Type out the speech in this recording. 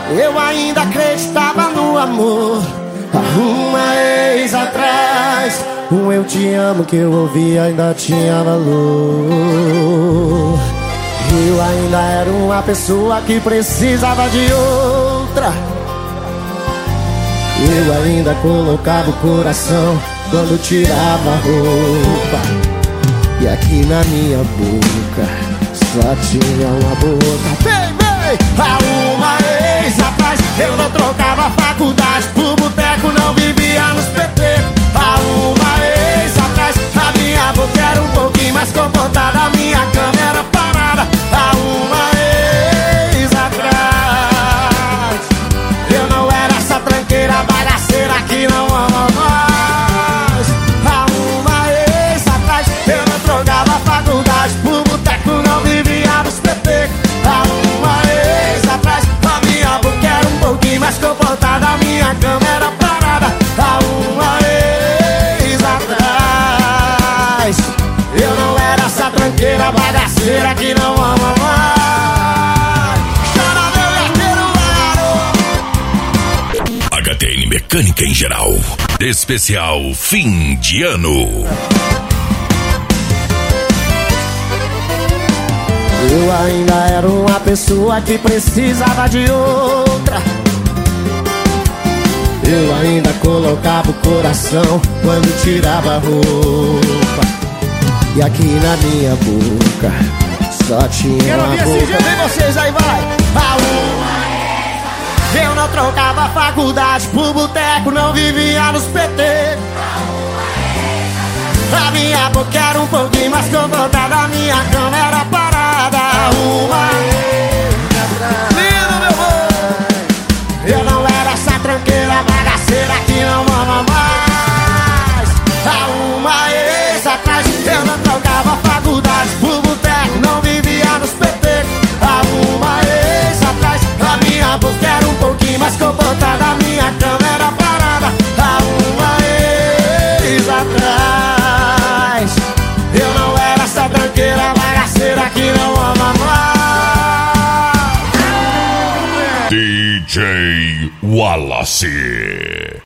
Eu ainda acreditava no amor. Há uma ex atrás, um eu te amo que eu ouvi ainda tinha valor. Eu ainda era uma pessoa que precisava de outra. Eu ainda colocava o coração quando tirava a roupa. E aqui na minha boca só tinha uma boca. Vem, vem! Há uma ex atrás, eu não trocava faculdade por boteco, não vivia nos petecos. Há uma ex atrás, a minha boca era um pouquinho mais comportada, a minha cama era parada. Há uma ex atrás, eu não era essa tranqueira bagaceira que não ama mais. Há uma ex atrás, eu não trocava faculdade por boteco, não vivia nos petecos. Há uma ex atrás, a minha boca era um pouquinho mais comportada, a minha cama era parada. Há uma ex atrás, eu não era essa tranqueira bagaceira que não ama mais. Chama meu gateiro, HTN Mecânica em Geral. Especial fim de ano. eu ainda era uma pessoa que precisava de outra. Eu ainda colocava o coração quando tirava a roupa. E aqui na minha boca só tinha uma boca. Vem vocês aí, vai! Eu não trocava faculdade por boteco, não vivia nos petecos. A minha boca era um pouquinho mais comportada, a minha cama era parada. Uma lindo, meu amor, eu não era essa tranqueira bagaceira que não ama mais. Há uma ex atrás, eu não trocava faculdade por boteco, não vivia nos petecos. Há uma ex atrás, a minha boca era um pouquinho mais comportada, a minha cama era parada. Há uma ex atrás, eu não era essa tranqueira bagaceira que não ama mais. DJ Wallace.